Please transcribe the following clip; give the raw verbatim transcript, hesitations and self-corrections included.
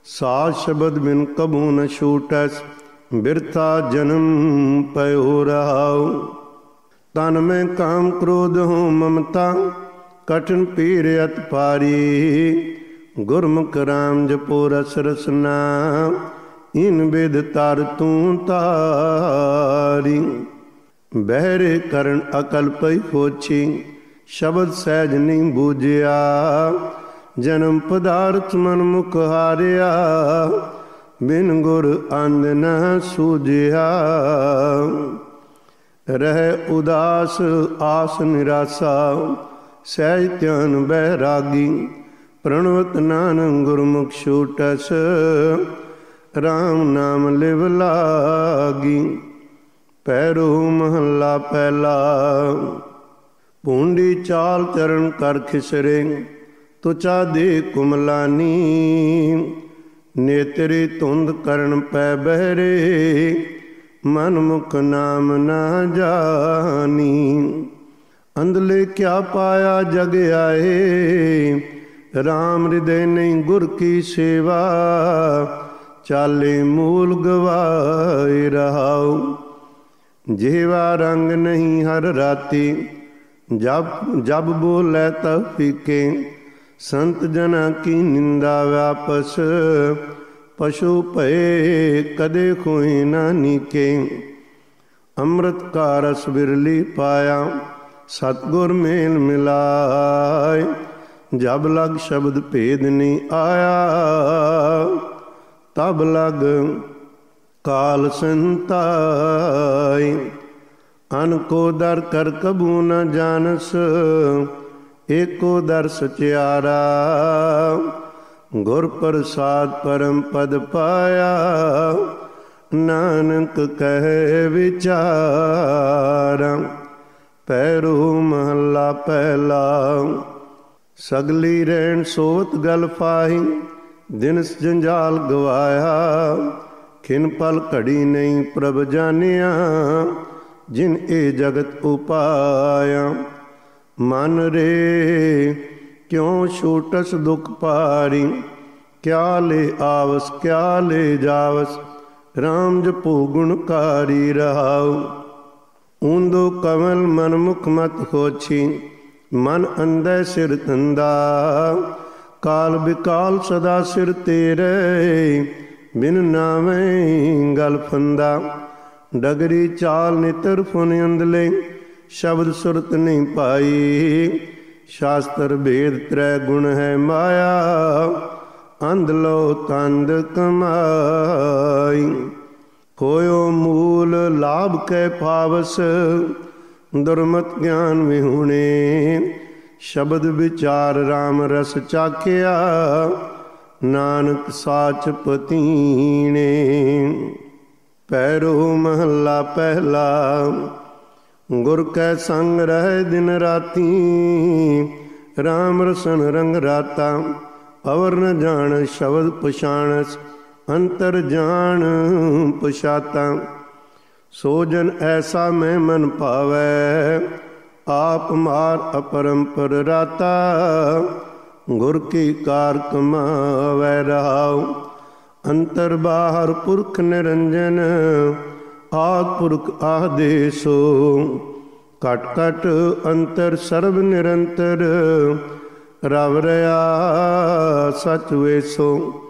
ਸਾਧ ਸ਼ਬਦ ਬਿਨ ਕਬੂ ਨ ਛੂਟਸ, ਬਿਰਥਾ ਜਨਮ ਪਇਓ ਰਹਾਉ। ਤਨ ਮੈਂ ਕਾਮ ਕ੍ਰੋਧ ਹੂੰ ਮਮਤਾ, ਕਠਿਨ ਪੀਰ ਅਤ ਭਾਰੀ। ਗੁਰਮੁਖ ਰਾਮ ਜਪੋ ਰਸ ਰਸਨਾ, ਇਨ ਬਿਦ ਤਰ ਤੂੰ ਤਾਰੀ। ਬਹਿਰੇ ਕਰਨ ਅਕਲ ਪਈ ਹੋਛੀ, ਸ਼ਬਦ ਸਹਿਜ ਨਹੀਂ ਬੂਝਿਆ। ਜਨਮ ਪਦਾਰਥ ਮਨ ਮੁਖ ਹਾਰਿਆ, ਬਿਨ ਗੁਰ ਅੰਧ ਨ ਸੂਝਿਆ। ਰਹਿ ਉਦਾਸ ਆਸ ਨਿਰਾਸਾ, ਸਹਿਜ ਧਿਆਨ ਬੈਰਾਗੀ। ਪ੍ਰਣਵਤ ਨਾਨਕ ਗੁਰਮੁਖ ਛੂਟਸ, ਰਾਮ ਨਾਮ ਲਿਵ ਲਾਗੀ। ਪੈਰੋ ਮਹੱਲਾ ਪਹਿਲਾ। ਭੂੰਡੀ ਚਾਲ ਚਰਨ ਕਰ ਖਿਸਰੇ, ਤੁਚਾ ਦੇ ਕੁਮਲਾਨੀ। ਨੇਤਰੀ ਧੁੰਦ ਕਰਨ ਪੈ ਬਹਿਰੇ, ਮਨ ਮੁਖ ਨਾਮ ਨਾ ਜਾਨੀ। ਅੰਧਲੇ ਕਿਆ ਪਾਇਆ ਜਗ ਆਏ, ਰਾਮ ਹਿਰਦੇ ਨਹੀਂ ਗੁਰ ਕੀ ਸੇਵਾ। ਚਾਲੇ ਮੂਲ ਗਵਾਏ ਰਹਾਉ, ਜਿਹਵਾ ਰੰਗ ਨਹੀਂ ਹਰ ਰਾਤੀ। ਜਬ ਜਬ ਬੋਲੇ ਤਬ ਫੀਕੇ, ਸੰਤ ਜਨਾ ਕੀ ਨਿੰਦਾ ਵਾਪਸ। ਪਸ਼ੂ ਭਏ ਕਦੇ ਕੋਈ ਨਾ ਨੀਕੇ, ਅੰਮ੍ਰਿਤ ਕਾ ਰਸ ਬਿਰਲੀ ਪਾਇਆ। ਸਤਿਗੁਰ ਮੇਲ ਮਿਲਾਏ, ਜਬ ਲਗ ਸ਼ਬਦ ਭੇਦ ਨਹੀਂ ਆਇਆ। ਤਬ ਲਗ ਕਾਲ ਸੰਤਾਈ। ਅਨ ਕੋ ਦਰ ਕਰ ਕਬੂ ਨ ਜਾਨਸ, ਏਕੋ ਦਰ ਸਚਿਆਰਾ। ਗੁਰ ਪ੍ਰਸਾਦ ਪਰਮ ਪਦ ਪਾਇਆ, ਨਾਨਕ ਕਹਿ ਵਿਚਾਰਾ। ਪੈਰੋ ਮਹੱਲਾ ਪਹਿਲਾ। ਸਗਲੀ ਰਹਿਣ ਸੋਤ ਗਲ ਫਾਹੀ, ਦਿਨਸ ਜੰਜਾਲ ਗਵਾਇਆ। ਖਿਨ ਪਲ ਘੜੀ ਨਹੀਂ ਪ੍ਰਭ ਜਾਣਿਆ, ਜਿਨ ਇਹ ਜਗਤ ਉਪਾਇਆ। ਮਨ ਰੇ ਕਿਉਂ ਛੂਟਸ ਦੁਖ ਭਾਰੀ, ਕਿਆ ਲੈ ਆਵਸ ਕਿਆ ਲੈ ਜਾਵਸ। ਰਾਮ ਜਪੋ ਗੁਣਕਾਰੀ ਰਹਾਉ। ਊਂਦੋ ਕਮਲ ਮਨ ਮੁਖ ਮਤ ਹੋਛੀ, ਮਨ ਅੰਧੈ ਸਿਰ ਧੰਦਾ। ਕਾਲ ਬਿਕਾਲ ਸਦਾ ਸਿਰ ਤੇਰੇ, ਬਿਨ ਨਾਵੇਂ ਗਲ ਫੰਦਾ। ਡਗਰੀ ਚਾਲ ਨਿਤਰ ਫੁਨ ਅੰਧਲੇ, ਸ਼ਬਦ ਸੁਰਤ ਨਹੀਂ ਪਾਈ। ਸ਼ਾਸਤਰ ਭੇਦ ਤ੍ਰੈ ਗੁਣ ਹੈ ਮਾਇਆ, ਅੰਧ ਲੋ ਤੰਦ ਕਮਾਈ। ਹੋਇਓ ਮੂਲ ਲਾਭ ਕੈ ਪਾਵਸ, ਦੁਰਮਤ ਗਿਆਨ ਵਿਹੂਣੇ। ਸ਼ਬਦ ਵਿਚਾਰ ਰਾਮ ਰਸ ਚਾਖਿਆ, ਨਾਨਕ ਸਾਚ ਪਤੀਣੇ। ਪੈਰੋ ਮਹੱਲਾ ਪਹਿਲਾ। ਗੁਰ ਕੈ ਸੰਗ ਰਹਿ ਦਿਨ ਰਾਤੀ, ਰਾਮ ਰਸਨ ਰੰਗ ਰਾਤਾ। ਅਵਰ ਨ ਜਾਣ ਸ਼ਬਦ ਪਛਾਣਸ, ਅੰਤਰ ਜਾਣ ਪਛਾਤਾ। ਸੋ ਜਨ ਐਸਾ ਮੈਂ ਮਨ ਭਾਵੈ, ਆਪ ਮਾਰ ਅਪਰੰਪਰ ਰਾਤਾ। ਗੁਰ ਕੀ ਕਾਰ ਕਮਾਵੈ ਰਹਾਉ, ਅੰਤਰ ਬਾਹਰ ਪੁਰਖ ਨਿਰੰਜਨ। ਆਦਿ ਪੁਰਖ ਆਦੇਸੋ, ਘਟ ਘਟ ਅੰਤਰ ਸਰਬ ਨਿਰੰਤਰ। ਰਵ ਰਿਆ ਸਚ ਵੇਸੋ,